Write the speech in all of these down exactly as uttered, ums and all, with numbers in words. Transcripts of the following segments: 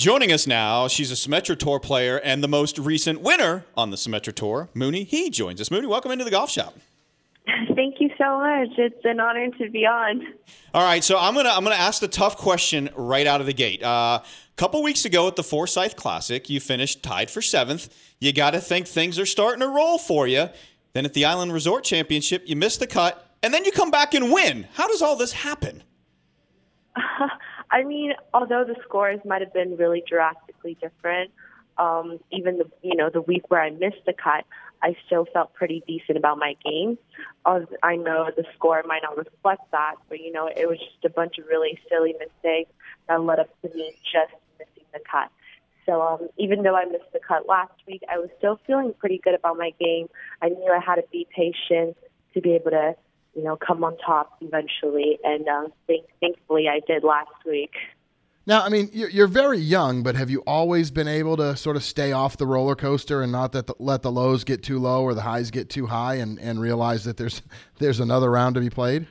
Joining us now, she's a Symetra Tour player and the most recent winner on the Symetra Tour, Mooney He joins us. Mooney, welcome into the golf shop. Thank you so much. It's an honor to be on. All right, so I'm gonna I'm gonna ask the tough question right out of the gate. Uh, a couple weeks ago at the Forsyth Classic, you finished tied for seventh. You got to think things are starting to roll for you. Then at the Island Resort Championship, you missed the cut, and then you come back and win. How does all this happen? Uh, I mean, although the scores might have been really drastically different, um, even the you know the week where I missed the cut, I still felt pretty decent about my game. Uh, I know the score might not reflect that, but you know it was just a bunch of really silly mistakes that led up to me just missing the cut. So um, even though I missed the cut last week, I was still feeling pretty good about my game. I knew I had to be patient to be able to, you know, come on top eventually, and uh, think, thankfully I did last week. Now, I mean, you're very young, but have you always been able to sort of stay off the roller coaster and not that the, let the lows get too low or the highs get too high, and, and realize that there's there's another round to be played?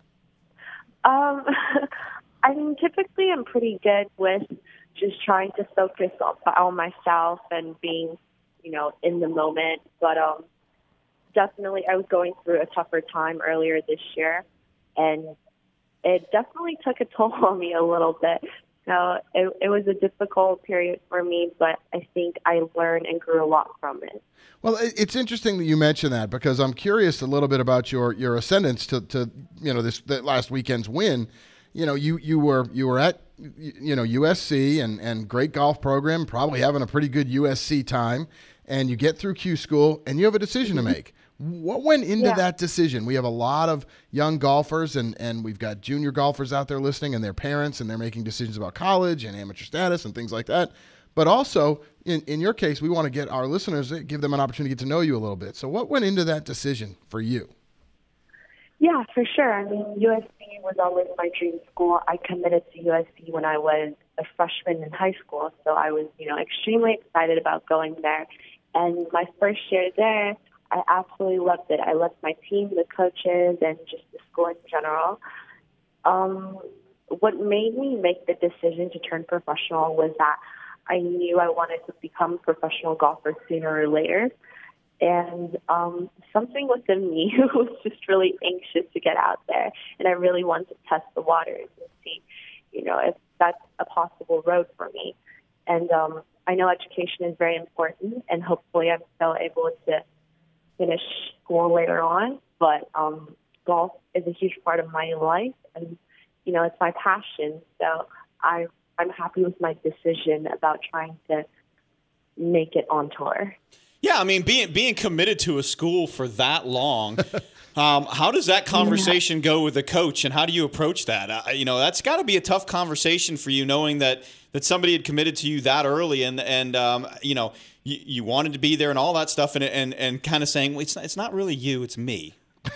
Um, I mean, typically I'm pretty good with just trying to focus on, on myself and being, you know, in the moment. But um, definitely I was going through a tougher time earlier this year, and it definitely took a toll on me a little bit. So it, it was a difficult period for me, but I think I learned and grew a lot from it. Well, it's interesting that you mention that, because I'm curious a little bit about your, your ascendance to, to you know this that last weekend's win. You know, you, you were you were at you know U S C and, and great golf program, probably having a pretty good U S C time, and you get through Q School and you have a decision to make. What went into yeah. that decision? We have a lot of young golfers, and, and we've got junior golfers out there listening, and their parents, and they're making decisions about college and amateur status and things like that. But also, in, in your case, we want to get our listeners, give them an opportunity to get to know you a little bit. So what went into that decision for you? Yeah, for sure. I mean, U S C was always my dream school. I committed to U S C when I was a freshman in high school, so I was, you know, extremely excited about going there. And my first year there, I absolutely loved it. I loved my team, the coaches, and just the school in general. Um, what made me make the decision to turn professional was that I knew I wanted to become a professional golfer sooner or later. And um, something within me was just really anxious to get out there. And I really wanted to test the waters and see, you know, if that's a possible road for me. And um, I know education is very important, and hopefully I'm still able to finish school later on, but um, golf is a huge part of my life, and you know it's my passion. So I I'm happy with my decision about trying to make it on tour. Yeah, I mean, being being committed to a school for that long, um, how does that conversation yeah. go with the coach, and how do you approach that? Uh, you know, that's got to be a tough conversation for you, knowing that that somebody had committed to you that early, and and um, you know. You, you wanted to be there and all that stuff, and and, and kind of saying, well, it's not, it's not really you, it's me.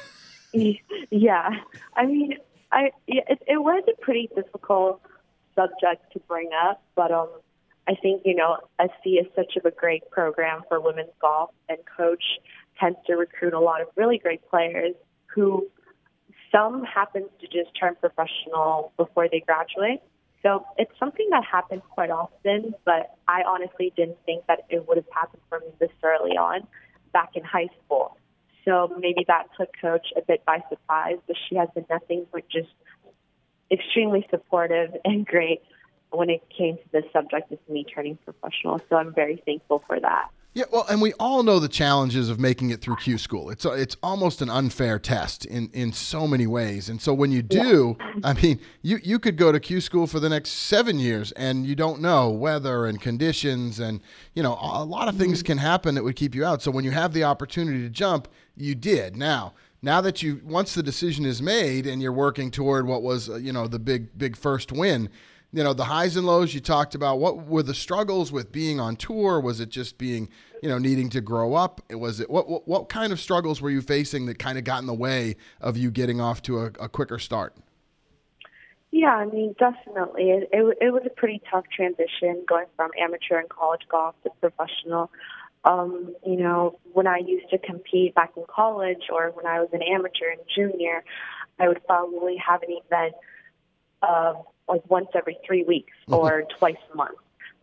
Yeah, I mean, I it, it was a pretty difficult subject to bring up, but um, I think you know S C is such of a great program for women's golf, and coach tends to recruit a lot of really great players who some happens to just turn professional before they graduate. So it's something that happens quite often, but I honestly didn't think that it would have happened for me this early on back in high school. So maybe that took Coach a bit by surprise, but she has been nothing but just extremely supportive and great when it came to the subject of me turning professional. So I'm very thankful for that. Yeah, well, and we all know the challenges of making it through Q School. It's it's almost an unfair test in, in so many ways. And so when you do, yeah. I mean, you, you could go to Q School for the next seven years and you don't know weather and conditions, and, you know, a lot of things can happen that would keep you out. So when you have the opportunity to jump, you did. Now, now that you, once the decision is made and you're working toward what was, you know, the big, big first win, you know, the highs and lows you talked about, what were the struggles with being on tour? Was it just being, you know, needing to grow up? Was it, what, what, what kind of struggles were you facing that kind of got in the way of you getting off to a, a quicker start? Yeah, I mean, definitely. It, it, it was a pretty tough transition going from amateur and college golf to professional. Um, you know, when I used to compete back in college or when I was an amateur and junior, I would probably have an event uh, like once every three weeks or twice a month.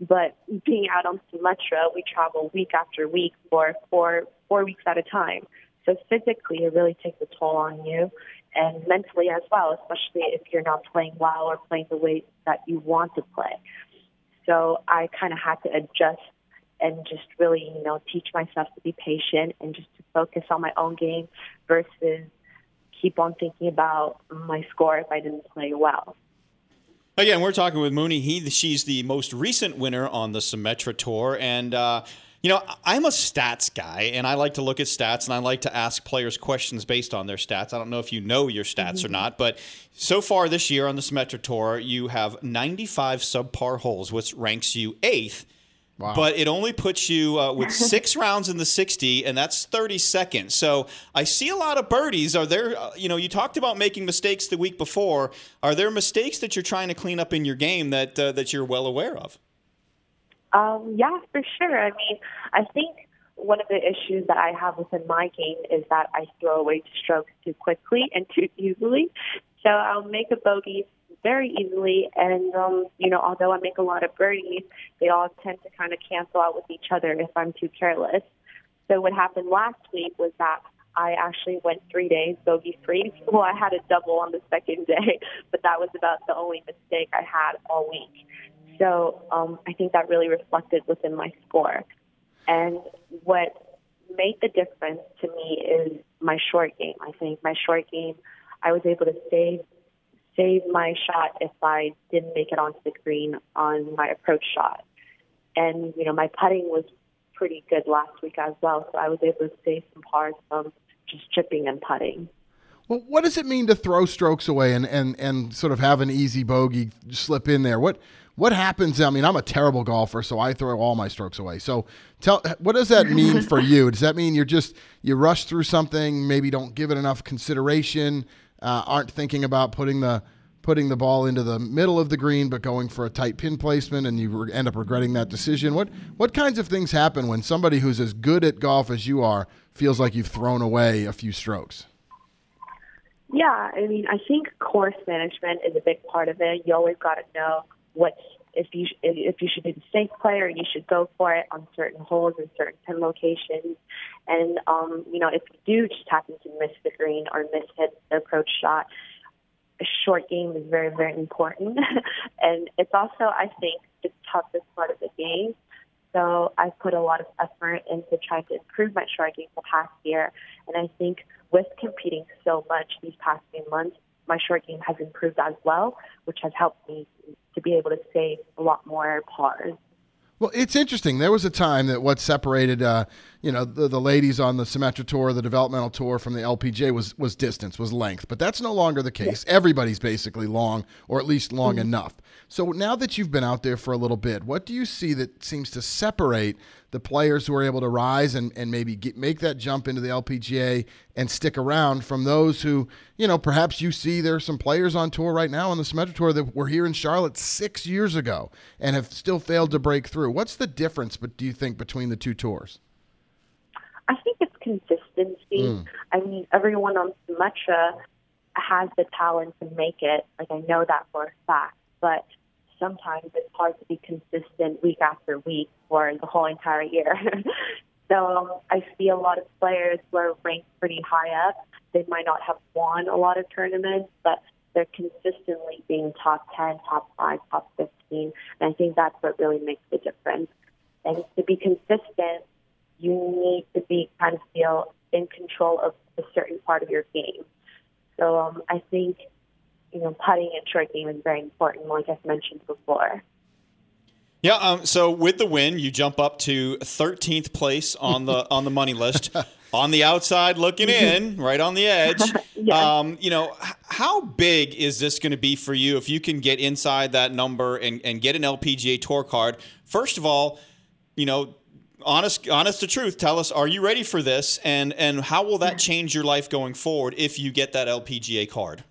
But being out on Sumatra, we travel week after week for four, four weeks at a time. So physically, it really takes a toll on you, and mentally as well, especially if you're not playing well or playing the way that you want to play. So I kind of had to adjust and just really, you know, teach myself to be patient and just to focus on my own game versus keep on thinking about my score if I didn't play well. Again, we're talking with Mooney. He, she's the most recent winner on the Symetra Tour. And, uh, you know, I'm a stats guy, and I like to look at stats, and I like to ask players questions based on their stats. I don't know if you know your stats mm-hmm. or not, but so far this year on the Symetra Tour, you have ninety-five subpar holes, which ranks you eighth. Wow. But it only puts you uh, with six rounds in the sixty, and that's thirty-second. So I see a lot of birdies. Are there, uh, you know, you talked about making mistakes the week before. Are there mistakes that you're trying to clean up in your game that uh, that you're well aware of? Um, yeah, for sure. I mean, I think one of the issues that I have within my game is that I throw away strokes too quickly and too easily. So I'll make a bogey very easily, and um, you know, although I make a lot of birdies, they all tend to kind of cancel out with each other if I'm too careless. So what happened last week was that I actually went three days bogey free. Well, I had a double on the second day, but that was about the only mistake I had all week. So um, I think that really reflected within my score. And what made the difference to me is my short game. I think my short game, I was able to save save my shot if I didn't make it onto the green on my approach shot. And, you know, my putting was pretty good last week as well, so I was able to save some pars from just chipping and putting. Well, what does it mean to throw strokes away and, and, and sort of have an easy bogey slip in there? What what happens? I mean, I'm a terrible golfer, so I throw all my strokes away. So tell, what does that mean for you? Does that mean you're just, you rush through something, maybe don't give it enough consideration, Uh, aren't thinking about putting the putting the ball into the middle of the green, but going for a tight pin placement, and you re- end up regretting that decision? What what kinds of things happen when somebody who's as good at golf as you are feels like you've thrown away a few strokes? Yeah, I mean, I think course management is a big part of it. You always got to know what if you sh- if you should be the safe player, you should go for it on certain holes and certain pin locations. And um, you know, if you do just happen to miss the green or miss hit the approach shot, a short game is very, very important. And it's also, I think, the toughest part of the game. So I put a lot of effort into trying to improve my short game the past year. And I think with competing so much these past few months, my short game has improved as well, which has helped me to be able to save a lot more pars. Well, it's interesting. There was a time that what separated, uh, you know, the, the ladies on the Symetra Tour, the developmental tour from the L P G A was was distance, was length. But that's no longer the case. Everybody's basically long, or at least long mm-hmm. enough. So now that you've been out there for a little bit, what do you see that seems to separate the players who are able to rise and, and maybe get, make that jump into the L P G A and stick around from those who, you know, perhaps you see there are some players on tour right now on the Symetra Tour that were here in Charlotte six years ago and have still failed to break through? What's the difference, but do you think, between the two tours? I think it's consistency. Mm. I mean, everyone on Symetra has the talent to make it. Like, I know that for a fact, but sometimes it's hard to be consistent week after week for the whole entire year. So um, I see a lot of players who are ranked pretty high up. They might not have won a lot of tournaments, but they're consistently being top ten, top five, top fifteen. And I think that's what really makes the difference. And to be consistent, you need to be kind of feel in control of a certain part of your game. So um, I think, you know, putting and short game is very important, like I've mentioned before. Yeah, um, so with the win, you jump up to thirteenth place on the on the money list. On the outside looking in, right on the edge. Yeah. Um, you know, h- how big is this going to be for you if you can get inside that number and, and get an L P G A Tour card? First of all, you know, honest honest to truth, tell us, are you ready for this? And, and how will that change your life going forward if you get that L P G A card?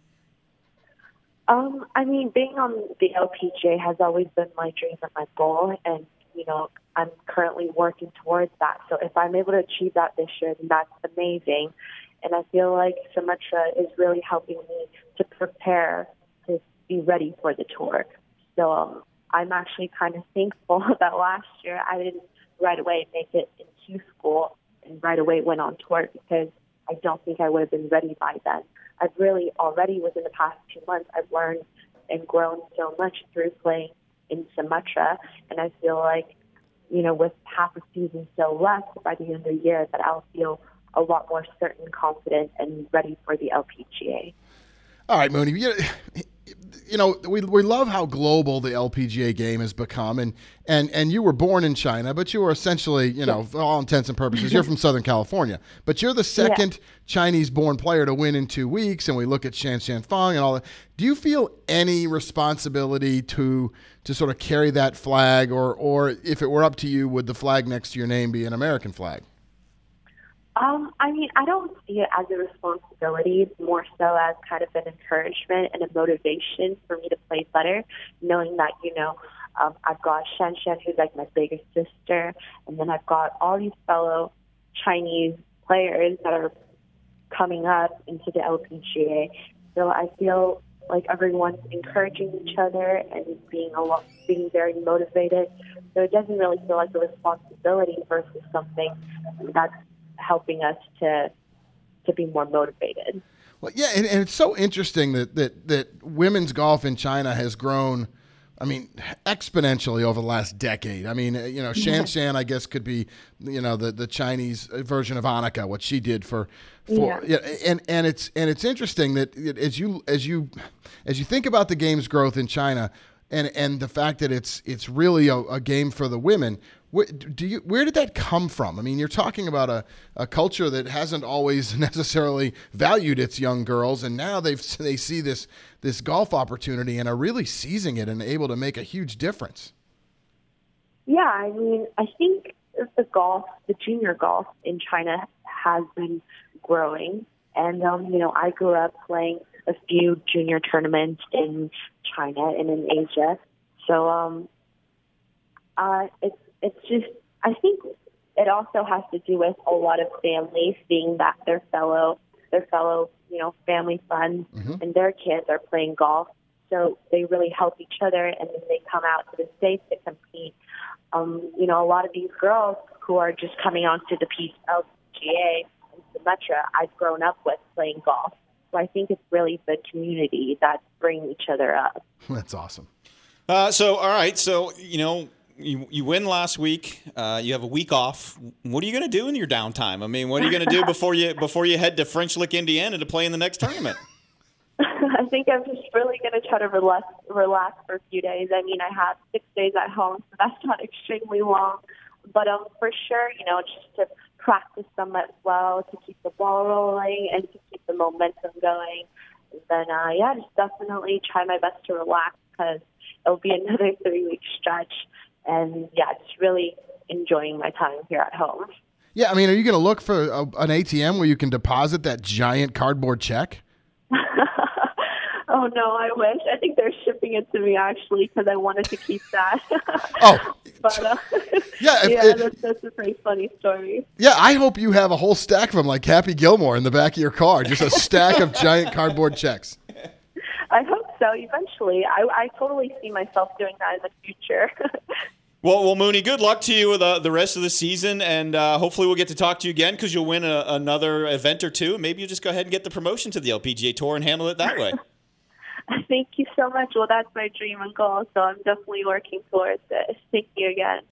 Um, I mean, being on the L P G A has always been my dream and my goal, and, you know, I'm currently working towards that. So if I'm able to achieve that this year, then that's amazing. And I feel like Symetra is really helping me to prepare to be ready for the tour. So um, I'm actually kind of thankful that last year I didn't right away make it in Q school and right away went on tour, because I don't think I would have been ready by then. I've really already within the past two months, I've learned and grown so much through playing in Symetra, and I feel like, you know, with half a season still left by the end of the year, that I'll feel a lot more certain, confident, and ready for the L P G A. All right, Mooney. You, you know, we we love how global the L P G A game has become, and and and you were born in China, but you were essentially, you know, for all intents and purposes, you're from Southern California, but you're the second yeah. Chinese-born player to win in two weeks. And we look at Shan Shan Fang and all that. Do you feel any responsibility to to sort of carry that flag, or or if it were up to you, would the flag next to your name be an American flag? Um, I mean, I don't see it as a responsibility, more so as kind of an encouragement and a motivation for me to play better, knowing that, you know, um, I've got Shan Shan, who's like my biggest sister, and then I've got all these fellow Chinese players that are coming up into the L P G A. So I feel like everyone's encouraging each other and being a lot, being very motivated. So it doesn't really feel like a responsibility versus something that's helping us to to be more motivated. Well, yeah, and, and it's so interesting that, that that women's golf in China has grown, I mean, exponentially over the last decade. I mean, you know, Shan Shan, I guess, could be, you know, the, the Chinese version of Annika, what she did for, for yeah. yeah, and and it's and it's interesting that as you as you as you think about the game's growth in China, and and the fact that it's it's really a, a game for the women. Where, do you, where did that come from? I mean, you're talking about a, a culture that hasn't always necessarily valued its young girls, and now they've they see this this golf opportunity and are really seizing it and able to make a huge difference. Yeah, I mean, I think the golf, the junior golf in China has been growing, and um, you know, I grew up playing a few junior tournaments in China and in Asia, so um, uh, it's. It's just, I think it also has to do with a lot of families seeing that their fellow, their fellow, you know, family friends mm-hmm. and their kids are playing golf. So they really help each other, and then they come out to the States to compete. Um, you know, a lot of these girls who are just coming onto the P L G A and Symetra, I've grown up with playing golf. So I think it's really the community that's bringing each other up. That's awesome. Uh, so, all right. So, you know, You, you win last week. Uh, you have a week off. What are you going to do in your downtime? I mean, what are you going to do before you before you head to French Lick, Indiana, to play in the next tournament? I think I'm just really going to try to relax, relax for a few days. I mean, I have six days at home, so that's not extremely long. But um, for sure, you know, just to practice some as well, to keep the ball rolling and to keep the momentum going. And then, uh, yeah, just definitely try my best to relax, because it'll be another three-week stretch. And, yeah, just really enjoying my time here at home. Yeah, I mean, are you going to look for a, an A T M where you can deposit that giant cardboard check? Oh, no, I wish. I think they're shipping it to me, actually, because I wanted to keep that. Oh. But, uh, yeah, if, yeah if, that's, that's a pretty funny story. Yeah, I hope you have a whole stack of them like Happy Gilmore in the back of your car, just a stack of giant cardboard checks. I hope so, eventually. I, I totally see myself doing that in the future. Well, well, Mooney, good luck to you the the rest of the season, and uh, hopefully we'll get to talk to you again, because you'll win a, another event or two. Maybe you just go ahead and get the promotion to the L P G A Tour and handle it that way. Thank you so much. Well, that's my dream and goal, so I'm definitely working towards it. Thank you again.